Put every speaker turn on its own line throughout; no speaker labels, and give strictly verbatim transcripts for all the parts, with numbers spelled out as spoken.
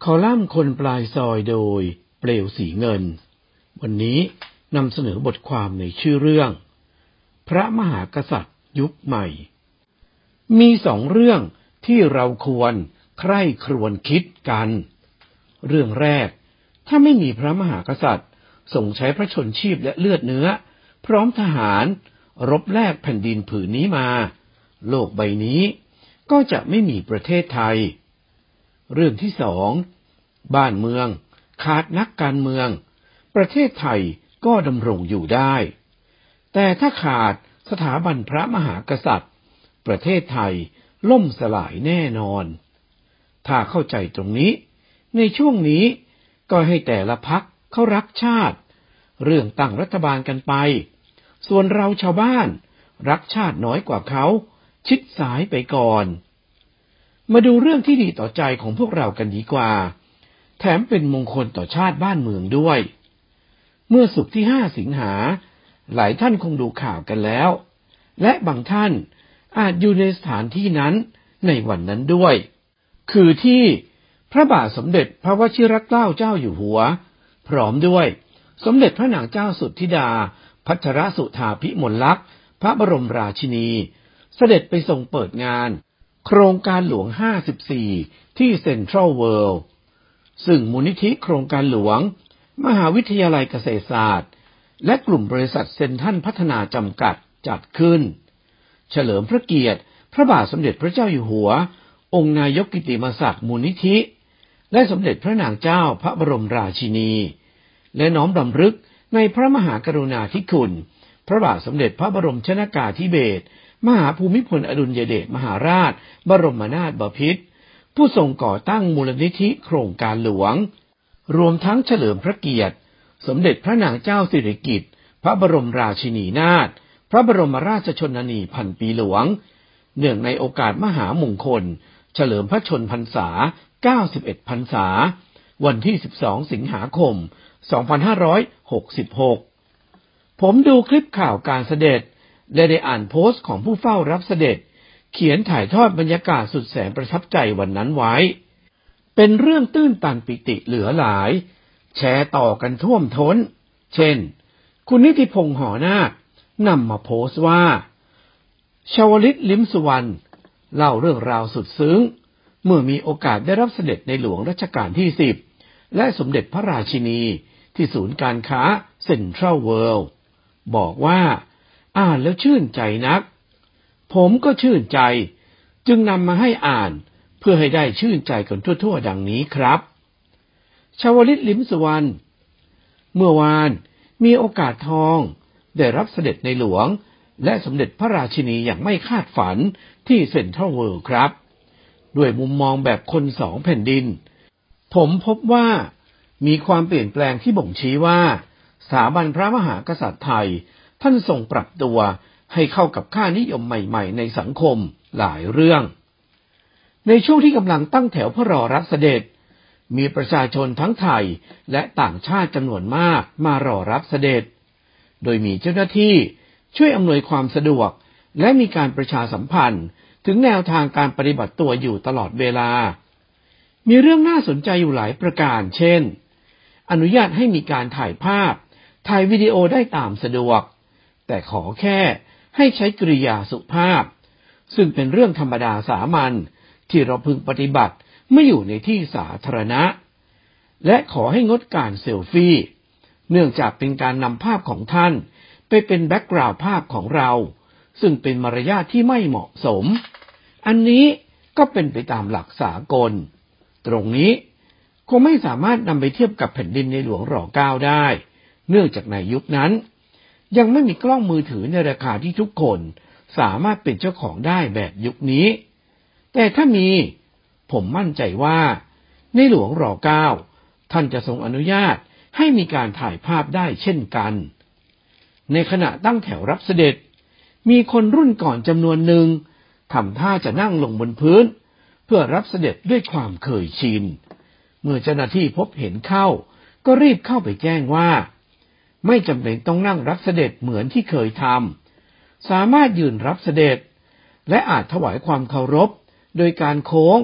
คอลัมน์คนปลายซอยโดยเปลวสีเงินวันนี้นำเสนอบทความในชื่อเรื่องพระมหากษัตริย์ยุคใหม่มีสองเรื่องที่เราควรใคร่ครวญคิดกันเรื่องแรกถ้าไม่มีพระมหากษัตริย์ทรงใช้พระชนชีพและเลือดเนื้อพร้อมทหารรบแลกแผ่นดินผืนนี้มาโลกใบนี้ก็จะไม่มีประเทศไทยเรื่องที่สองบ้านเมืองขาดนักการเมืองประเทศไทยก็ดำรงอยู่ได้แต่ถ้าขาดสถาบันพระมหากษัตริย์ประเทศไทยล่มสลายแน่นอนถ้าเข้าใจตรงนี้ในช่วงนี้ก็ให้แต่ละพรรคเขารักชาติเรื่องตั้งรัฐบาลกันไปส่วนเราชาวบ้านรักชาติน้อยกว่าเขาชิดสายไปก่อนมาดูเรื่องที่ดีต่อใจของพวกเรากันดีกว่าแถมเป็นมงคลต่อชาติบ้านเมืองด้วยเมื่อศุกร์ที่ห้าสิงหาหลายท่านคงดูข่าวกันแล้วและบางท่านอาจอยู่ในสถานที่นั้นในวันนั้นด้วยคือที่พระบาทสมเด็จพระวชิรเกล้าเจ้าอยู่หัวพร้อมด้วยสมเด็จพระนางเจ้าสุทธิดาพัชรสุธาภิมลลักษณ์พระบรมราชินีเสด็จไปทรงเปิดงานโครงการหลวงห้าสิบสี่ที่เซ็นทรัลเวิลด์ซึ่งมูลนิธิโครงการหลวงมหาวิทยาลัยเกษตรศาสตร์และกลุ่มบริษัทเซ็นทรัลพัฒนาจำกัดจัดขึ้นเฉลิมพระเกียรติพระบาทสมเด็จพระเจ้าอยู่หัวองค์นายกกิติมศักดิ์มูลนิธิและสมเด็จพระนางเจ้าพระบรมราชินีและน้อมรำลึกในพระมหากรุณาธิคุณพระบาทสมเด็จพระบรมชนกาธิเบศรมหาภูมิพลอดุลยเดชมหาราชบรมนาถบพิตรผู้ทรงก่อตั้งมูลนิธิโครงการหลวงรวมทั้งเฉลิมพระเกียรติสมเด็จพระนางเจ้าสิริกิติ์พระบรมราชินีนาถพระบรมราชชนนีพันปีหลวงเนื่องในโอกาสมหามงคลเฉลิมพระชนพรรษาเก้าสิบเอ็ดพรรษาวันที่สิบสองสิงหาคมสองพันห้าร้อยหกสิบหกผมดูคลิปข่าวการเสด็จและได้อ่านโพสต์ของผู้เฝ้ารับเสด็จเขียนถ่ายทอดบรรยากาศสุดแสนประทับใจวันนั้นไว้เป็นเรื่องตื้นตันปิติเหลือหลายแชร์ต่อกันท่วมท้นเช่นคุณนิติพงษ์หอนาคนำมาโพสต์ว่าชวลิตลิ้มสุวรรณเล่าเรื่องราวสุดซึ้งเมื่อมีโอกาสได้รับเสด็จในหลวงรัชกาลที่สิบและสมเด็จพระราชินีที่ศูนย์การค้าเซ็นทรัลเวิลด์บอกว่าอ่านแล้วชื่นใจนักผมก็ชื่นใจจึงนำมาให้อ่านเพื่อให้ได้ชื่นใจกันทั่วๆดังนี้ครับชวลิตลิ้มสุวรรณเมื่อวานมีโอกาสทองได้รับเสด็จในหลวงและสมเด็จพระราชินีอย่างไม่คาดฝันที่เซ็นทรัลเวิลด์ครับด้วยมุมมองแบบคนสองแผ่นดินผมพบว่ามีความเปลี่ยนแปลงที่บ่งชี้ว่าสถาบันพระมหากษัตริย์ไทยท่านทรงปรับตัวให้เข้ากับค่านิยมใหม่ๆในสังคมหลายเรื่องในช่วงที่กำลังตั้งแถวเพื่อรอรับเสด็จมีประชาชนทั้งไทยและต่างชาติจำนวนมากมารอรับเสด็จโดยมีเจ้าหน้าที่ช่วยอำนวยความสะดวกและมีการประชาสัมพันธ์ถึงแนวทางการปฏิบัติตัวอยู่ตลอดเวลามีเรื่องน่าสนใจอยู่หลายประการเช่นอนุญาตให้มีการถ่ายภาพถ่ายวิดีโอได้ตามสะดวกแต่ขอแค่ให้ใช้กริยาสุภาพซึ่งเป็นเรื่องธรรมดาสามัญที่เราพึงปฏิบัติเมื่ออยู่ในที่สาธารณะและขอให้งดการเซลฟี่เนื่องจากเป็นการนำภาพของท่านไปเป็นแบ็กกราวด์ภาพของเราซึ่งเป็นมารยาทที่ไม่เหมาะสมอันนี้ก็เป็นไปตามหลักสากลตรงนี้คงไม่สามารถนำไปเทียบกับแผ่นดินในหลวงร เก้า ได้เนื่องจากในยุคนั้นยังไม่มีกล้องมือถือในราคาที่ทุกคนสามารถเป็นเจ้าของได้แบบยุคนี้แต่ถ้ามีผมมั่นใจว่าในหลวงร เก้า ท่านจะทรงอนุญาตให้มีการถ่ายภาพได้เช่นกันในขณะตั้งแถวรับเสด็จมีคนรุ่นก่อนจำนวนหนึ่งทำท่าจะนั่งลงบนพื้นเพื่อรับเสด็จด้วยความเคยชินเมื่อเจ้าหน้าที่พบเห็นเข้าก็รีบเข้าไปแจ้งว่าไม่จำเป็นต้องนั่งรับเสด็จเหมือนที่เคยทำสามารถยืนรับเสด็จและอาจถวายความเคารพโดยการโค้ง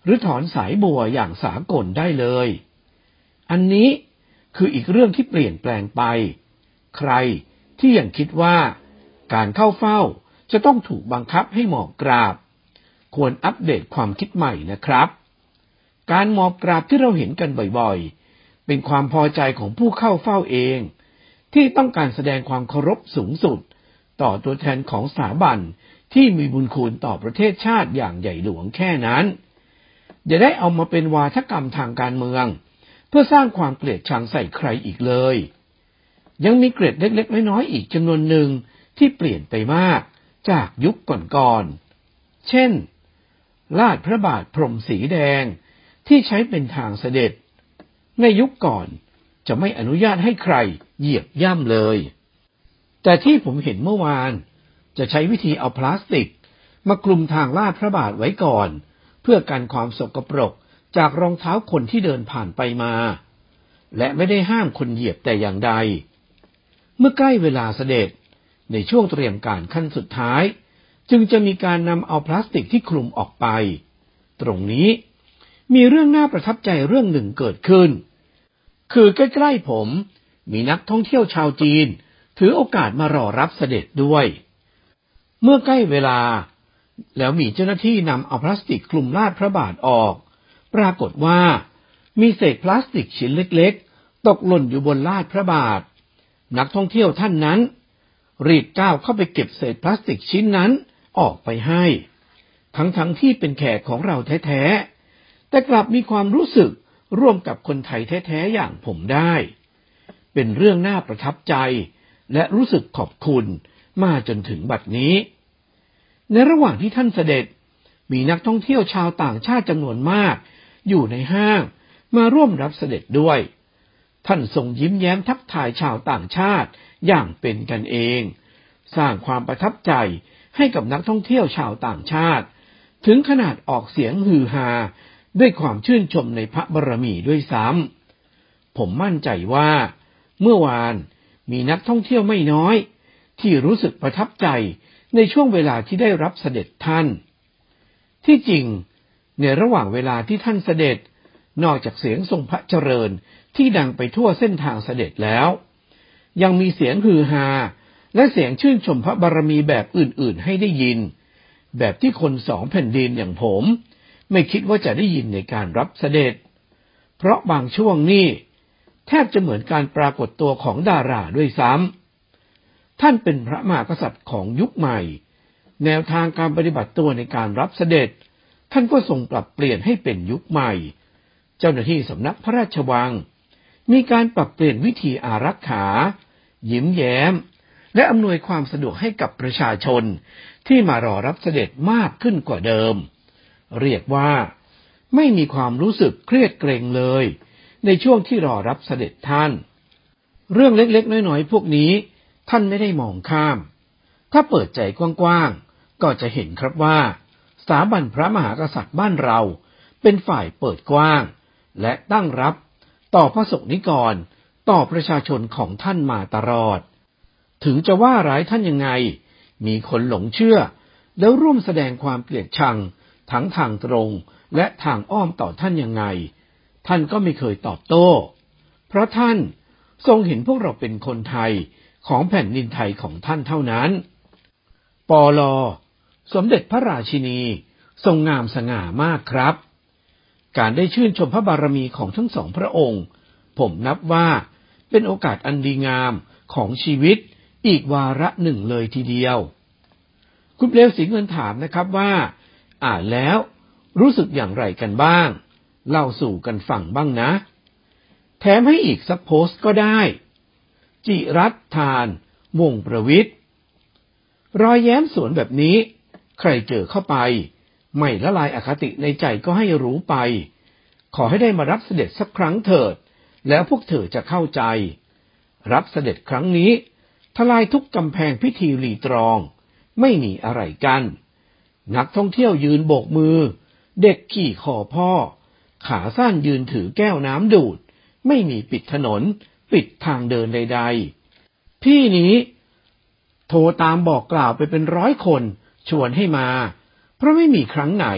หรือถอนสายบัวอย่างสากลได้เลยอันนี้คืออีกเรื่องที่เปลี่ยนแปลงไปใครที่ยังคิดว่าการเข้าเฝ้าจะต้องถูกบังคับให้หมอบกราบควรอัปเดตความคิดใหม่นะครับการหมอบกราบที่เราเห็นกันบ่อยๆเป็นความพอใจของผู้เข้าเฝ้าเองที่ต้องการแสดงความเคารพสูงสุดต่อตัวแทนของสถาบันที่มีบุญคุณต่อประเทศชาติอย่างใหญ่หลวงแค่นั้นอย่าได้เอามาเป็นวาทกรรมทางการเมืองเพื่อสร้างความเกลียดชังใส่ใครอีกเลยยังมีเกร็ดเล็กๆน้อยๆอีกจำนวนหนึ่งที่เปลี่ยนไปมากจากยุคก่อนๆเช่นลาดพระบาทพรมสีแดงที่ใช้เป็นทางเสด็จในยุคก่อนจะไม่อนุญาตให้ใครเหยียบย่ำเลยแต่ที่ผมเห็นเมื่อวานจะใช้วิธีเอาพลาสติกมาคลุมทางลาดพระบาทไว้ก่อนเพื่อกันความสกปรกจากรองเท้าคนที่เดินผ่านไปมาและไม่ได้ห้ามคนเหยียบแต่อย่างใดเมื่อใกล้เวลาเสด็จในช่วงเตรียมการขั้นสุดท้ายจึงจะมีการนำเอาพลาสติกที่คลุมออกไปตรงนี้มีเรื่องน่าประทับใจเรื่องหนึ่งเกิดขึ้นคือใกล้ๆผมมีนักท่องเที่ยวชาวจีนถือโอกาสมารอรับเสด็จด้วยเมื่อใกล้เวลาแล้วมีเจ้าหน้าที่นำเอาพลาสติกคลุมลาดพระบาทออกปรากฏว่ามีเศษพลาสติกชิ้นเล็กๆตกหล่นอยู่บนลาดพระบาทนักท่องเที่ยวท่านนั้นรีบก้าวเข้าไปเก็บเศษพลาสติกชิ้นนั้นออกไปให้ทั้งๆที่เป็นแขกของเราแท้ๆแต่กลับมีความรู้สึกร่วมกับคนไทยแท้ๆอย่างผมได้เป็นเรื่องน่าประทับใจและรู้สึกขอบคุณมาจนถึงบัดนี้ในระหว่างที่ท่านเสด็จมีนักท่องเที่ยวชาวต่างชาติจำนวนมากอยู่ในห้างมาร่วมรับเสด็จด้วยท่านทรงยิ้มแย้มทักทายชาวต่างชาติอย่างเป็นกันเองสร้างความประทับใจให้กับนักท่องเที่ยวชาวต่างชาติถึงขนาดออกเสียงฮือฮาด้วยความชื่นชมในพระบารมีด้วยซ้ำผมมั่นใจว่าเมื่อวานมีนักท่องเที่ยวไม่น้อยที่รู้สึกประทับใจในช่วงเวลาที่ได้รับเสด็จท่านที่จริงในระหว่างเวลาที่ท่านเสด็จนอกจากเสียงทรงพระเจริญที่ดังไปทั่วเส้นทางเสด็จแล้วยังมีเสียงฮือฮาและเสียงชื่นชมพระบารมีแบบอื่นๆให้ได้ยินแบบที่คนสองแผ่นดินอย่างผมไม่คิดว่าจะได้ยินในการรับเสด็จเพราะบางช่วงนี้แทบจะเหมือนการปรากฏตัวของดาราด้วยซ้ำท่านเป็นพระมหากษัตริย์ของยุคใหม่แนวทางการปฏิบัติตัวในการรับเสด็จท่านก็ทรงปรับเปลี่ยนให้เป็นยุคใหม่เจ้าหน้าที่สำนักพระราชวังมีการปรับเปลี่ยนวิธีอารักขายิ้มแย้มและอำนวยความสะดวกให้กับประชาชนที่มารอรับเสด็จมากขึ้นกว่าเดิมเรียกว่าไม่มีความรู้สึกเครียดเกรงเลยในช่วงที่รอรับเสด็จท่านเรื่องเล็กๆน้อยๆพวกนี้ท่านไม่ได้มองข้ามถ้าเปิดใจกว้างๆก็จะเห็นครับว่าสถาบันพระมหากษัตริย์บ้านเราเป็นฝ่ายเปิดกว้างและตั้งรับต่อพระสงฆ์นิกรต่อประชาชนของท่านมาตลอดถึงจะว่าร้ายท่านยังไงมีคนหลงเชื่อแล้วร่วมแสดงความเกลียดชังทั้งทางตรงและทางอ้อมต่อท่านยังไงท่านก็ไม่เคยตอบโต้เพราะท่านทรงเห็นพวกเราเป็นคนไทยของแผ่นดินไทยของท่านเท่านั้นปล.สมเด็จพระราชินีทรงงามสง่ามากครับการได้ชื่นชมพระบารมีของทั้งสองพระองค์ผมนับว่าเป็นโอกาสอันดีงามของชีวิตอีกวาระหนึ่งเลยทีเดียวคุณเปลวศรีเงินถามนะครับว่าอ่านแล้วรู้สึกอย่างไรกันบ้างเล่าสู่กันฟังบ้างนะแถมให้อีกสักโพสต์ก็ได้จิรัตน์ทานวงประวิตรรอยแย้มสวนแบบนี้ใครเจอเข้าไปไม่ละลายอคติในใจก็ให้รู้ไปขอให้ได้มารับเสด็จสักครั้งเถิดแล้วพวกเธอจะเข้าใจรับเสด็จครั้งนี้ทลายทุกกำแพงพิธีรีตรองไม่มีอะไรกันนักท่องเที่ยวยืนโบกมือเด็กขี่คอพ่อขาสั้นยืนถือแก้วน้ำดูดไม่มีปิดถนนปิดทางเดินใดๆพี่นี้โทรตามบอกกล่าวไปเป็นร้อยคนชวนให้มาเพราะไม่มีครั้งไหน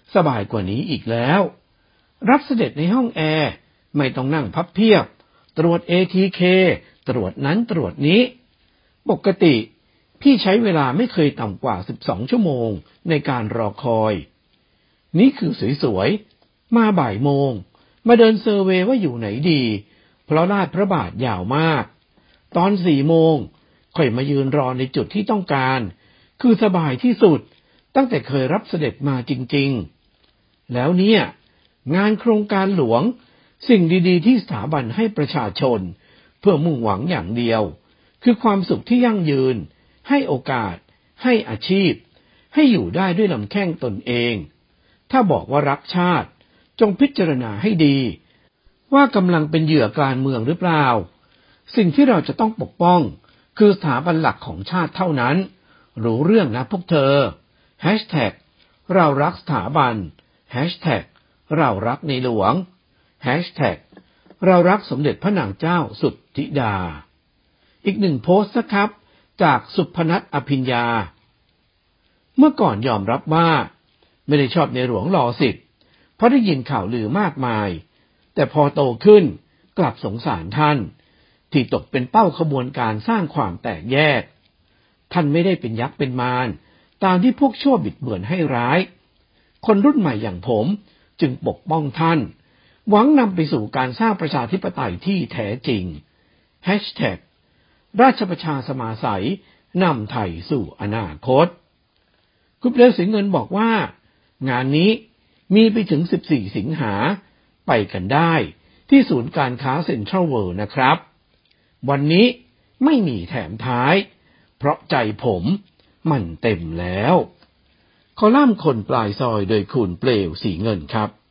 สบายกว่านี้อีกแล้วรับเสด็จในห้องแอร์ไม่ต้องนั่งพับเพียบตรวจ เอ ที เค ตรวจนั้นตรวจนี้ปกติพี่ใช้เวลาไม่เคยต่ำกว่าสิบสองชั่วโมงในการรอคอยนี่คือสวยๆมาบ่ายโมงมาเดินเซอร์เวย์ว่าอยู่ไหนดีเพราะลาดพระบาทยาวมากตอนสี่โมงค่อยมายืนรอในจุดที่ต้องการคือสบายที่สุดตั้งแต่เคยรับเสด็จมาจริงๆแล้วเนี่ยงานโครงการหลวงสิ่งดีๆที่สถาบันให้ประชาชนเพื่อมุ่งหวังอย่างเดียวคือความสุขที่ยั่งยืนให้โอกาสให้อาชีพให้อยู่ได้ด้วยลำแข้งตนเองถ้าบอกว่ารักชาติจงพิจารณาให้ดีว่ากำลังเป็นเหยื่อการเมืองหรือเปล่าสิ่งที่เราจะต้องปกป้องคือสถาบันหลักของชาติเท่านั้นรู้เรื่องนะพวกเธอ แฮชแท็ก เรารักสถาบัน แฮชแท็ก เรารักในหลวง แฮชแท็ก เรารักสมเด็จพระนางเจ้าสุทธิดาอีกหนึ่งโพสต์นะครับจากสุพนัส อภิญญาเมื่อก่อนยอมรับว่าไม่ได้ชอบในหลวงรอสิบเพราะได้ยินข่าวลือมากมายแต่พอโตขึ้นกลับสงสารท่านที่ตกเป็นเป้าขบวนการสร้างความแตกแยกท่านไม่ได้เป็นยักษ์เป็นมารตามที่พวกชั่วบิดเบือนให้ร้ายคนรุ่นใหม่อย่างผมจึงปกป้องท่านหวังนำไปสู่การสร้างประชาธิปไตยที่แท้จริง แฮชแท็ก ราชประชาสมาสัยนำไทยสู่อนาคตคุณเปลวสีเงินบอกว่างานนี้มีไปถึงสิบสี่สิงหาไปกันได้ที่ศูนย์การค้าเซ็นทรัลเวิลด์นะครับวันนี้ไม่มีแถมท้ายเพราะใจผมมันเต็มแล้วคอลัมน์คนปลายซอยโดยคุณเปลวสีเงินครับ